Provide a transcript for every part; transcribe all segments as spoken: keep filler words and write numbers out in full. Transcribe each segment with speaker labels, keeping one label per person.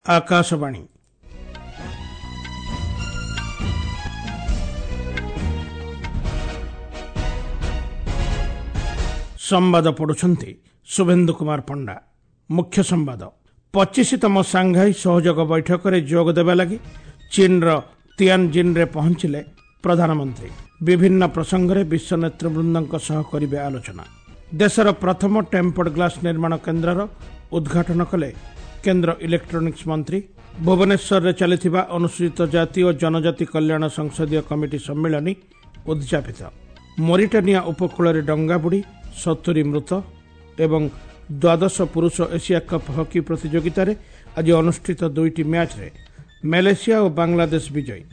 Speaker 1: आकाशवाणी संवाद पढ़ुछंती शुभेन्दु कुमार पंडा। मुख्य संवाद पच्चीसतम सांघाई सहयोग बैठक में जोग देवा लगी चीन रो तियानजिन रे पहुंचले प्रधानमंत्री। विभिन्न प्रसंग में विश्व नेतृवृंद सह करिवे आलोचना। देशर प्रथम टेम्पर्ड ग्लास निर्माण केन्द्र उद्घाटन कले केन्द्र इलेक्ट्रोनिक्स मंत्री। भुवनेश्वर में चलिथिबा अनुसूचित जाति और जनजाति कल्याण संसदीय कमिटी सम्मेलन उद्यापित। मोरिटानिया उपकूल डंगा बुड़ी सत्तरी मृत एवं द्वादश पुरुष एशिया कप हॉकी प्रतियोगिता रे आज अनुष्ठित दुईटी मैच रे मलेशिया और बांग्लादेश विजयी।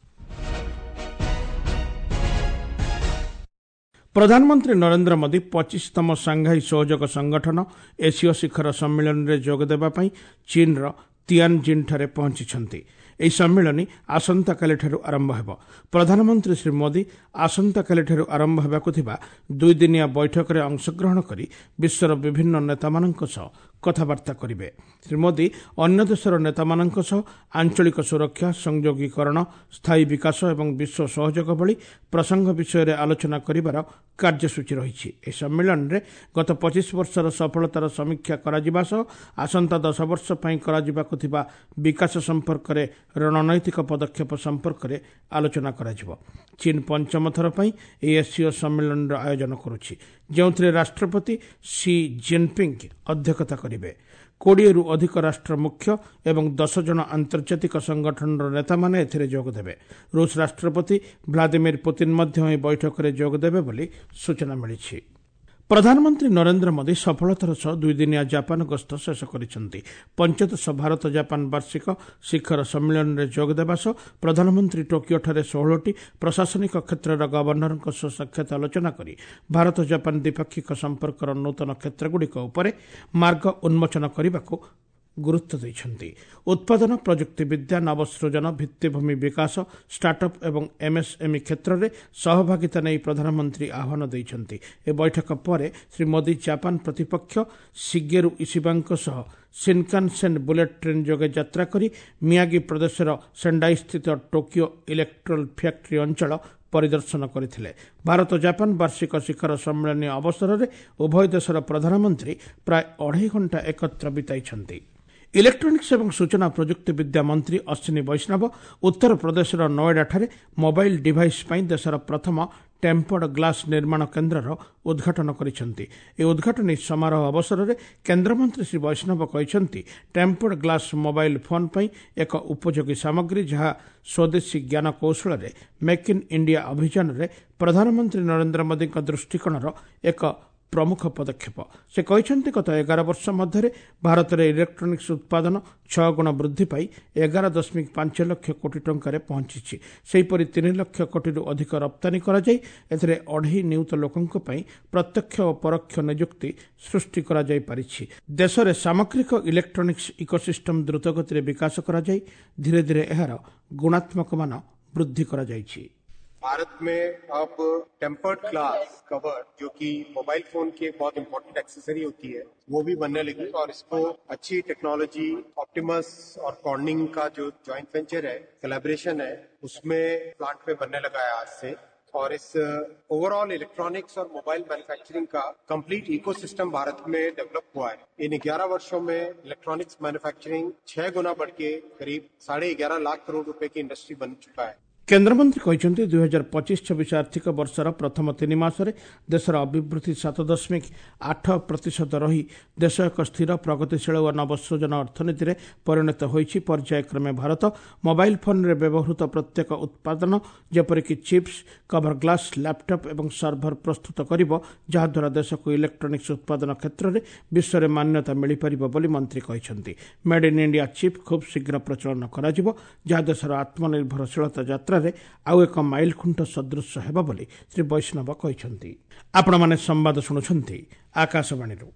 Speaker 1: प्रधानमंत्री नरेंद्र मोदी पच्चीसतम सांघाई सहयोग संगठन एशिया शिखर सम्मेलन में जोग देवा पई चीन रो तियानजिन ठारे पहुंची। ଏହି ସମ୍ମିଳନୀ ଆସନ୍ତାକାଲିଠାରୁ ଆରମ୍ଭ ହେବ। ପ୍ରଧାନମନ୍ତ୍ରୀ ଶ୍ରୀ ମୋଦି ଆସନ୍ତାକାଲିଠାରୁ ଆରମ୍ଭ ହେବାକୁ ଥିବା ଦୁଇଦିନିଆ ବୈଠକରେ ଅଂଶଗ୍ରହଣ କରି ବିଶ୍ୱର ବିଭିନ୍ନ ନେତାମାନଙ୍କ ସହ କଥାବାର୍ତ୍ତା କରିବେ। ଶ୍ରୀ ମୋଦି ଅନ୍ୟ ଦେଶର ନେତାମାନଙ୍କ ସହ ଆଞ୍ଚଳିକ ସୁରକ୍ଷା, ସଂଯୋଗୀକରଣ, ସ୍ଥାୟୀ ବିକାଶ ଏବଂ ବିଶ୍ୱ ସହଯୋଗ ଭଳି ପ୍ରସଙ୍ଗ ବିଷୟରେ ଆଲୋଚନା କରିବାର କାର୍ଯ୍ୟସୂଚୀ ରହିଛି। ଏହି ସମ୍ମିଳନୀରେ ଗତ ପଚିଶ ବର୍ଷର ସଫଳତାର ସମୀକ୍ଷା କରାଯିବା ସହ ଆସନ୍ତା ଦଶ ବର୍ଷ ପାଇଁ କରାଯିବାକୁ ଥିବା ବିକାଶ ସମ୍ପର୍କରେ ରଣନୈତିକ ପଦକ୍ଷେପ ସମ୍ପର୍କରେ ଆଲୋଚନା କରାଯିବ। ଚୀନ ପଞ୍ଚମ ଥର ପାଇଁ ଏହି ଏସୀୟ ସମ୍ମିଳନୀର ଆୟୋଜନ କରୁଛି, ଯେଉଁଥିରେ ରାଷ୍ଟ୍ରପତି ସି ଜିନପିଙ୍ଗ ଅଧ୍ୟକ୍ଷତା କରିବେ। କୋଡ଼ିଏରୁ ଅଧିକ ରାଷ୍ଟ୍ର ମୁଖ୍ୟ ଏବଂ ଦଶ ଜଣ ଆନ୍ତର୍ଜାତିକ ସଂଗଠନର ନେତାମାନେ ଏଥିରେ ଯୋଗଦେବେ। ରୁଷ ରାଷ୍ଟ୍ରପତି ଭ୍ଲାଦିମିର ପୁତିନ ମଧ୍ୟ ଏହି ବୈଠକରେ ଯୋଗଦେବେ ବୋଲି ସୂଚନା ମିଳିଛି। ପ୍ରଧାନମନ୍ତ୍ରୀ ନରେନ୍ଦ୍ର ମୋଦି ସଫଳତାର ସହ ଦୁଇଦିନିଆ ଜାପାନ ଗସ୍ତ ଶେଷ କରିଛନ୍ତି। ପଞ୍ଚଦଶ ଭାରତ ଜାପାନ ବାର୍ଷିକ ଶିଖର ସମ୍ମିଳନୀରେ ଯୋଗଦେବା ସହ ପ୍ରଧାନମନ୍ତ୍ରୀ ଟୋକିଓଠାରେ ଷୋହଳଟି ପ୍ରଶାସନିକ କ୍ଷେତ୍ରର ଗଭର୍ଣ୍ଣରଙ୍କ ସହ ସାକ୍ଷାତ ଆଲୋଚନା କରି ଭାରତ ଜାପାନ ଦ୍ୱିପାକ୍ଷିକ ସମ୍ପର୍କର ନୂତନ କ୍ଷେତ୍ରଗୁଡ଼ିକ ଉପରେ ମାର୍ଗ ଉନ୍ମୋଚନ କରିବାକୁ ଗୁରୁତ୍ୱ ଦେଇଛନ୍ତି। ଉତ୍ପାଦନ, ପ୍ରଯୁକ୍ତିବିଦ୍ୟା, ନବସୃଜନ, ଭିତ୍ତିଭୂମି ବିକାଶ, ଷ୍ଟାର୍ଟଅପ୍ ଏବଂ ଏମ୍ଏସ୍ଏମ୍ଇ କ୍ଷେତ୍ରରେ ସହଭାଗିତା ନେଇ ପ୍ରଧାନମନ୍ତ୍ରୀ ଆହ୍ୱାନ ଦେଇଛନ୍ତି। ଏ ବୈଠକ ପରେ ଶ୍ରୀ ମୋଦି ଜାପାନ ପ୍ରତିପକ୍ଷ ଶିଗେରୁ ଇଶିବାଙ୍କ ସହ ସିନକାନସେନ୍ ବୁଲେଟ୍ ଟ୍ରେନ୍ ଯୋଗେ ଯାତ୍ରା କରି ମିୟାଗି ପ୍ରଦେଶର ସେଣ୍ଡାଇସ୍ଥିତ ଟୋକିଓ ଇଲେକ୍ଟ୍ରୋଲ ଫ୍ୟାକ୍ଟ୍ରି ଅଞ୍ଚଳ ପରିଦର୍ଶନ କରିଥିଲେ। ଭାରତ ଜାପାନ ବାର୍ଷିକ ଶିଖର ସମ୍ମିଳନୀ ଅବସରରେ ଉଭୟ ଦେଶର ପ୍ରଧାନମନ୍ତ୍ରୀ ପ୍ରାୟ ଅଢ଼େଇ ଘଣ୍ଟା ଏକତ୍ର ବିତାଇଛନ୍ତି। ଇଲେକ୍ଟ୍ରୋନିକ୍ସ ଏବଂ ସୂଚନା ପ୍ରଯୁକ୍ତି ବିଦ୍ୟା ମନ୍ତ୍ରୀ ଅଶ୍ୱିନୀ ବୈଷ୍ଣବ ଉତ୍ତରପ୍ରଦେଶର ନୋଏଡାଠାରେ ମୋବାଇଲ ଡିଭାଇସ୍ ପାଇଁ ଦେଶର ପ୍ରଥମ ଟେମ୍ପର୍ଡ ଗ୍ଲାସ୍ ନିର୍ମାଣ କେନ୍ଦ୍ରର ଉଦ୍ଘାଟନ କରିଛନ୍ତି। ଏହି ଉଦ୍ଘାଟନୀ ସମାରୋହ ଅବସରରେ କେନ୍ଦ୍ରମନ୍ତ୍ରୀ ଶ୍ରୀ ବୈଷ୍ଣବ କହିଛନ୍ତି, ଟେମ୍ପର୍ଡ ଗ୍ଲାସ୍ ମୋବାଇଲ ଫୋନ୍ ପାଇଁ ଏକ ଉପଯୋଗୀ ସାମଗ୍ରୀ, ଯାହା ସ୍ୱଦେଶୀ ଜ୍ଞାନ କୌଶଳରେ ମେକ୍ ଇନ୍ ଇଣ୍ଡିଆ ଅଭିଯାନରେ ପ୍ରଧାନମନ୍ତ୍ରୀ ନରେନ୍ଦ୍ର ମୋଦିଙ୍କ ଦୃଷ୍ଟିକୋଣର ଏକ ପ୍ରମୁଖ ପଦକ୍ଷେପ। ସେ କହିଛନ୍ତି, ଗତ ଏଗାର ବର୍ଷ ମଧ୍ୟରେ ଭାରତରେ ଇଲେକ୍ଟ୍ରୋନିକ୍ସ ଉତ୍ପାଦନ ଛଅ ଗୁଣ ବୃଦ୍ଧି ପାଇ ଏଗାର ଦଶମିକ ପାଞ୍ଚ ଲକ୍ଷ କୋଟି ଟଙ୍କାରେ ପହଞ୍ଚିଛି। ସେହିପରି ତିନି ଲକ୍ଷ କୋଟିରୁ ଅଧିକ ରପ୍ତାନୀ କରାଯାଇ ଏଥିରେ ଅଢ଼େଇ ନିୟୁତ ଲୋକଙ୍କ ପାଇଁ ପ୍ରତ୍ୟକ୍ଷ ଓ ପରୋକ୍ଷ ନିଯୁକ୍ତି ସୃଷ୍ଟି କରାଯାଇପାରିଛି। ଦେଶରେ ସାମଗ୍ରିକ ଇଲେକ୍ଟ୍ରୋନିକ୍ସ ଇକୋସିଷ୍ଟମ ଦ୍ରୁତଗତିରେ ବିକାଶ କରାଯାଇ ଧୀରେ ଧୀରେ ଏହାର ଗୁଣାତ୍ମକ ମାନ ବୃଦ୍ଧି କରାଯାଇଛି।
Speaker 2: भारत में अब टेम्पर्ड ग्लास कवर, जो कि मोबाइल फोन की एक बहुत इंपॉर्टेंट एक्सेसरी होती है, वो भी बनने लगी और इसको अच्छी टेक्नोलॉजी ऑप्टिमस और कॉर्निंग का जो जॉइंट वेंचर है, कोलैबोरेशन है, उसमें प्लांट में बनने लगा है आज से। और इस ओवरऑल इलेक्ट्रॉनिक्स और मोबाइल मैन्युफैक्चरिंग का कंप्लीट इकोसिस्टम भारत में डेवलप हुआ है। इन ग्यारह वर्षों में इलेक्ट्रॉनिक्स मैन्युफैक्चरिंग छह गुना बढ़ के करीब साढ़े ग्यारह लाख करोड़ रुपए की इंडस्ट्री बन चुका है।
Speaker 1: କେନ୍ଦ୍ରମନ୍ତ୍ରୀ କହିଛନ୍ତି, ଦୁଇ ହଜାର ପଚିଶ ଛବିଶ ଆର୍ଥିକ ବର୍ଷର ପ୍ରଥମ ତିନି ମାସରେ ଦେଶର ଅଭିବୃଦ୍ଧି ସାତ ଦଶମିକ ଆଠ ପ୍ରତିଶତ ରହି ଦେଶ ଏକ ସ୍ଥିର, ପ୍ରଗତିଶୀଳ ଓ ନବସୃଜନ ଅର୍ଥନୀତିରେ ପରିଣତ ହୋଇଛି। ପର୍ଯ୍ୟାୟକ୍ରମେ ଭାରତ ମୋବାଇଲ ଫୋନ୍ରେ ବ୍ୟବହୃତ ପ୍ରତ୍ୟେକ ଉତ୍ପାଦନ, ଯେପରିକି ଚିପ୍ସ, କଭର ଗ୍ଲାସ୍, ଲ୍ୟାପଟପ୍ ଏବଂ ସର୍ଭର ପ୍ରସ୍ତୁତ କରିବ, ଯାହାଦ୍ୱାରା ଦେଶକୁ ଇଲେକ୍ଟ୍ରୋନିକ୍ସ ଉତ୍ପାଦନ କ୍ଷେତ୍ରରେ ବିଶ୍ୱରେ ମାନ୍ୟତା ମିଳିପାରିବ ବୋଲି ମନ୍ତ୍ରୀ କହିଛନ୍ତି। ମେଡ୍ ଇନ୍ ଇଣ୍ଡିଆ ଚିପ୍ ଖୁବ୍ ଶୀଘ୍ର ପ୍ରଚଳନ କରାଯିବ, ଯାହା ଦେଶର ଆତ୍ମନିର୍ଭରଶୀଳତା ଯାତ୍ରା ଆଉ ଏକ ମାଇଲ ଖୁଣ୍ଟ ସଦୃଶ ହେବ ବୋଲି ଶ୍ରୀ ବୈଷ୍ଣବ କହିଛନ୍ତି। ଆପଣମାନେ ସମ୍ବାଦ ଶୁଣୁଛନ୍ତି ଆକାଶବାଣୀରୁ।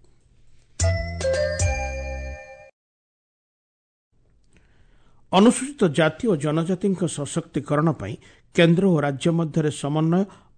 Speaker 1: ଅନୁସୂଚିତ ଜାତି ଓ ଜନଜାତିଙ୍କ ସଶକ୍ତିକରଣ ପାଇଁ କେନ୍ଦ୍ର ଓ ରାଜ୍ୟ ମଧ୍ୟରେ ସମନ୍ୱୟ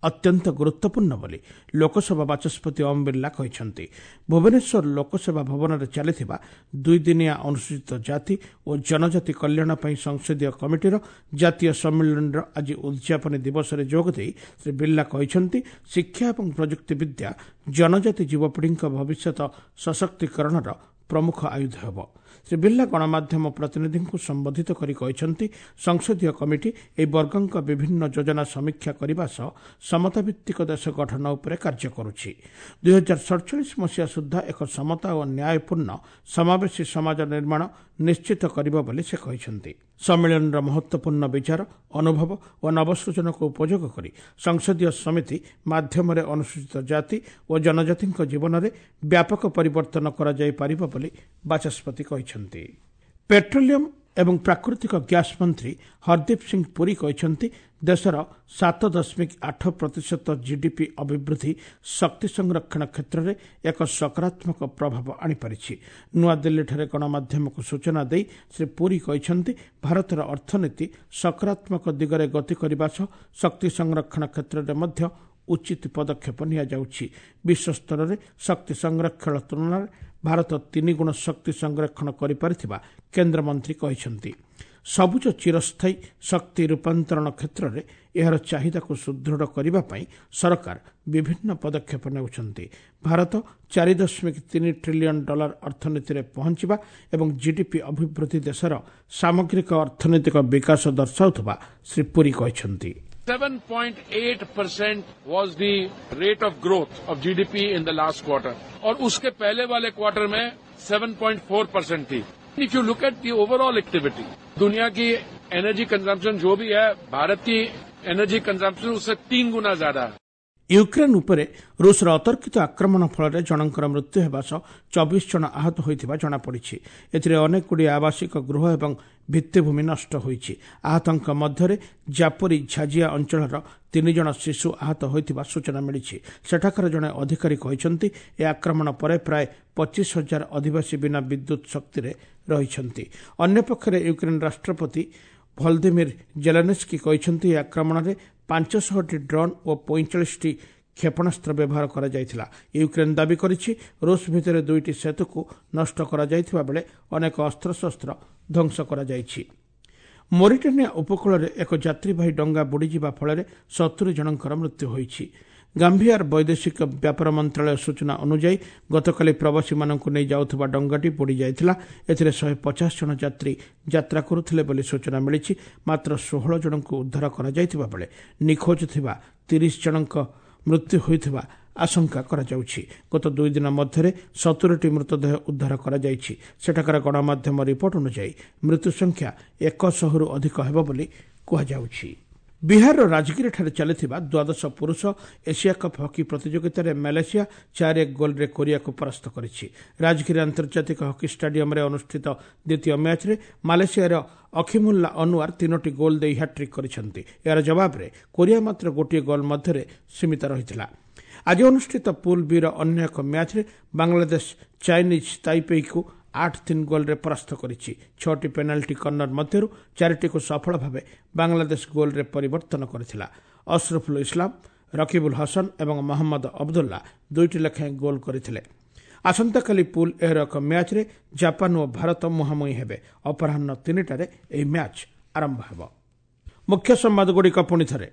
Speaker 1: अत्यंत गुरुत्वपूर्ण बोली लोकसभा बाचस्पति ओम बिर्ला कहते। भुवनेश्वर लोकसेवा भवन में चलिथिबा दुई दिनिया अनुसूचित जाति और जनजाति कल्याण पर संसदीय कमिटीर जातीय सम्मेलन आज उद्यापन दिवस में जोगदे श्री बिर्ला कहते शिक्षा और प्रजुक्ति विद्या जनजाति युवपीढ़ी भविष्य सशक्तिकरण प्रमुख आयुध हेब। श्री बिर्ला गणमाध्यम प्रतिनिधि संबोधित करी कहते संसदीय कमिटी ए वर्गों विभिन्न योजना समीक्षा करने सह समता भित्तिक देश गठन उपर कार्य करुछि। दुई हजार सड़चाश मसीहा सुधा एक समता और न्यायपूर्ण समावेशी समाज निर्माण निश्चित करिबो बोली से कहते। सम्मेलन महत्वपूर्ण विचार अनुभव और नवसृजन को उपयोग करी संसदीय समिति माध्यम अनुसूचित जाति और जनजाति जीवन में व्यापक परिवर्तन करा जाय परिबो बोली बाचस्पति कहते। पेट्रोलियम एवं प्राकृतिक गैस मंत्री हरदीप सिंह पुरी कहते देशर सात दशमिक आठ प्रतिशत जीडीपी अभिवृद्धि शक्ति संरक्षण क्षेत्र में एक सकारात्मक प्रभाव आनीपारी। नुआदिल्ली गणमाध्यम को सूचना दे श्री पुरी कहते भारतर अर्थनीति सकारात्मक दिगरे गति करने सह शक्ति संरक्षण क्षेत्र में मध्य उचित पदक्षेप निया जाउछि। विश्व स्तर में शक्ति संरक्षण तुलना में भारत तीन गुण शक्ति संरक्षण करिपारिथिबा केन्द्रमंत्री कहते। सबुज चिरस्थायी शक्ति रूपांतरण क्षेत्र में यार चाहिदा को सुदृढ़ करने सरकार विभिन्न पदक्षेप नेउछन्ति। भारत चार दशमिक तीन ट्रिलियन डॉलर अर्थनीति में पहुंचवा एवं जीडीपी अभिवृद्धि देशर सामग्रिक अर्थनैतिक विकास दर्शाउथबा श्री पुरी कहते।
Speaker 3: seven point eight percent was the rate of growth of G D P in the last quarter और उसके पहले वाले क्वार्टर में seven point four percent थी। If you look at the overall activity, दुनिया की एनर्जी कंजम्पशन जो भी है भारत की एनर्जी कंजम्पशन उससे तीन गुना ज्यादा है।
Speaker 1: यूक्रेन उपरे रूसर अतर्कित आक्रमण फल जनकर मृत्यु होगा सह चौबीस जन आहत होता जमापड़ी। एथिरे अनेक गुड़ी आवासिक गृह और भित्तिभूमि नष्ट होईछि। आहतों मध्य जापोरी झाजिया अंचल तीन जन शिशु आहत होता सूचना मिली। सेठाकार जड़े अधिकारी कहते यह आक्रमण पर प्राय पच्चीस हजार अधिवासी बिना विद्युत शक्ति रही। अन्यपक्षे यूक्रेन राष्ट्रपति भलदिमिर जेलेन्स्की कहते आक्रमण में पांचश टी ड्रोन और पैंचाश टी क्षेपणास्त्र व्यवहार करा जायथिला। यूक्रेन दाबी करिछि रूस भितर दुईटी सेतु को नष्ट करा जायथिबा बेले अनेक अस्त्रशस्त्र ध्वंस करा जायछि। मोरिटानिया उपकूल में एक यात्रीवाही डंगा बुड़ीजिबा फल सत्तरी जनकर मृत्यु होईछि। गांबियार वैदेशिक व्यापार मंत्रालय सूचना अनुसार गतकाली प्रवासी मानक नहीं जाउथबा डंगाटी बुड़ी जाइथिला। एथिरे शहे पचास जन यात्री यात्रा करुथिले बोली सूचना मिली। मात्र सोलह जन को उद्धार करा जाइथिबा बेले निखोज थिबा तीस जनक मृत्यु होइथिबा आशंका करा जाउछि। गत दुई दिन मध्य सत्तरी टी मृतदेह उद्धार करा जाइछि। सेठाकार गणमाध्यम रिपोर्ट अनुसार मृत्यु संख्या एक सौ रु अधिक हेबो बोली कुहा जाउछि। बिहार राजगीर ठारे चलिथिबा द्वादश पुरुष एशिया कप हॉकी प्रतियोगिता रे मलेशिया चार एक गोल रे कोरिया को परास्त करिछि। राजगीर अंतर्जातिक हॉकी स्टेडियम रे अनुष्ठित द्वितीय मैच रे मलेशिया रे अखिमुल्ला अनवर तीनोटी गोल दे हैट्रिक करिसेंति। यार जवाब रे कोरिया मात्र गोटिए गोल मध्य रे सीमित रहिथिला। आज अनुष्ठित पूल बी रो अन्य एक मैच रे बांग्लादेश चाइनीज ताइपेई को आठ तीन गोल रे परास्त करिछि। छटी पेनाल्टी कर्नर मध्यरु चारिटी को सफल भावे बांग्लादेश गोल रे परिवर्तन करथिला। अशरफुल इस्लाम, रकीबुल हसन एवं मोहम्मद अब्दुल्ला दुईटी लेखाएं गोल करथिले। आसंताकाली पूल एहर एक मैच रे जापान और भारत मुहांमुही हेबे। अपराह्न तीनटारे एही मैच आरंभ हेबो। मुख्य संवाद गुड़िक पुणी थरे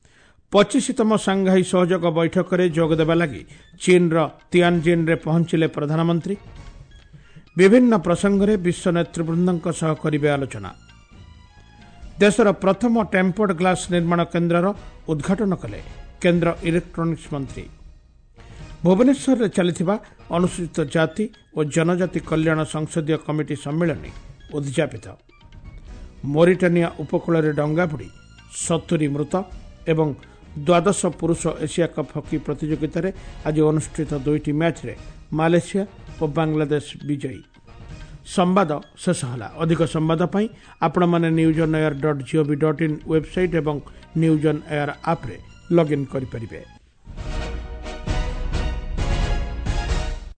Speaker 1: पच्चीसतम सांघाई सहयोग बैठक में जोग देबा लगी चीन रो तियानजिन रे पहुंचिले प्रधानमंत्री। विभिन्न प्रसंग में विश्व नेतृवृंद सह करिबे आलोचना। देशर प्रथम टेम्पर्ड ग्लास निर्माण केन्द्र उद्घाटन कले केन्द्र इलेक्ट्रोनिक्स मंत्री। भुवनेश्वर में चलिथिबा अनुसूचित जाति और जनजाति कल्याण संसदीय कमिटी सम्मेलन उद्यापित। मोरिटानिया उपकूल में डंगा बुड़ी सत्तरी मृत एवं द्वादश पुरुष एशिया कप हॉकी प्रतियोगिता आज अनुष्ठित दुईटी मैच रे मालेशिया और बांग्लादेश विजयी। संवाद शेष होला। अधिक संवाद पाई आपण माने news on air dot G O V dot in website एवं न्यूज ऑन एयर ऐप रे लॉगिन करि परिबे।